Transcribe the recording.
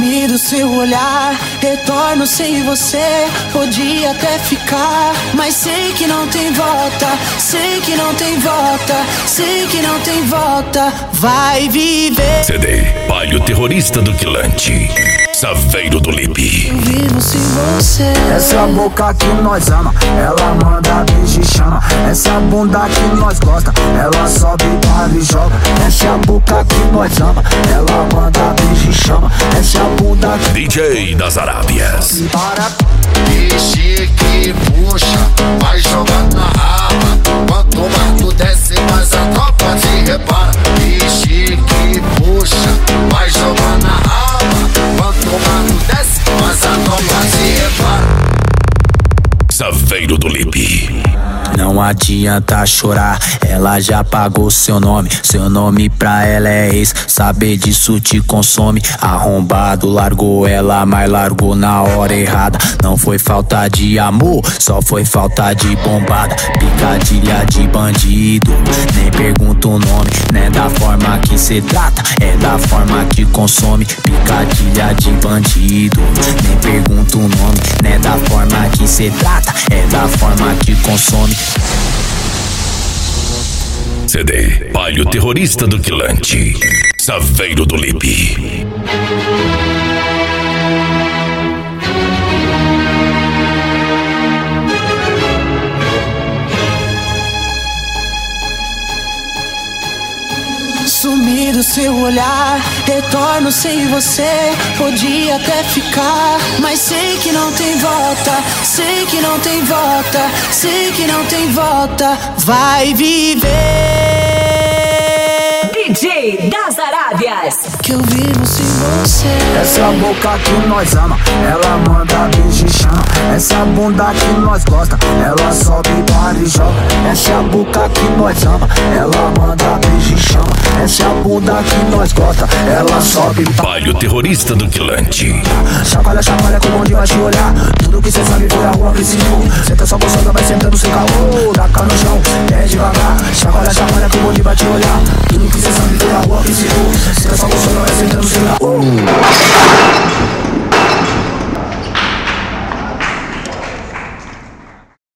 Sumi do seu olhar, retorno sem você. Podia até ficar, mas sei que não tem volta. Sei que não tem volta, sei que não tem volta. Vai viver. CD Palio Terrorista do Quilante, Saveiro do Lipe. Eu vivo sem você. Essa boca que nós ama, ela manda beijo e chama. Essa bunda que nós gosta, ela sobe, para e joga. Essa boca que nós ama, ela manda beijo e chama. Essa bunda que... DJ das Arábias. Para. Vixe que puxa, vai jogando na raba. Quanto mais tu desce, mais a tropa se repara. Vixe que puxa, vai jogando na raba. Quanto mais tu desce, mais a tropa se repara. Saveiro do Lipe. Não adianta chorar, ela já pagou seu nome. Seu nome pra ela é ex, saber disso te consome. Arrombado, largou ela, mas largou na hora errada. Não foi falta de amor, só foi falta de bombada. Picadilha de bandido, nem pergunta o nome. Não é da forma que cê trata, é da forma que consome. Picadilha de bandido, nem pergunta o nome. Não é da forma que cê trata, é da forma que consome. CD Palio Terrorista do Quilante, Saveiro do Lipe. Sumi do seu olhar, retorno sem você. Podia até ficar, mas sei que não tem volta. Sei que não tem volta, sei que não tem volta. Vai viver. DJ das Arábias. Que eu vivo sem você. Essa boca que nós ama, ela manda beijo e chama. Essa bunda que nós gosta, ela sobe, para e joga. Essa boca que nós ama, ela manda beijo e chama. Essa bunda que nós gosta, ela sobe. Palio Terrorista do Quilante. Chacoalha, chacoalha que o bonde vai te olhar. Tudo que cê sabe foi a rua que ensinou. Senta só gostosa, vai sentando sem caô. Taca no chão, é devagar. Chacoalha, chacoalha que o bonde vai te olhar. Tudo que cê sabe foi a rua que ensinou. Senta só gostosa, vai sentando sem caô.